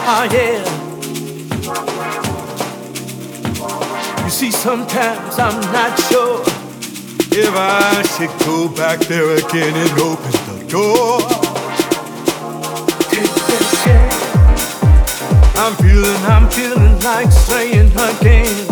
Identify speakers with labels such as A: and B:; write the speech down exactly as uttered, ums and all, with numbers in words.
A: Oh yeah. You see, sometimes I'm not sure if I should go back there again and open the door. Take that chance. I'm feeling, I'm feeling like saying again.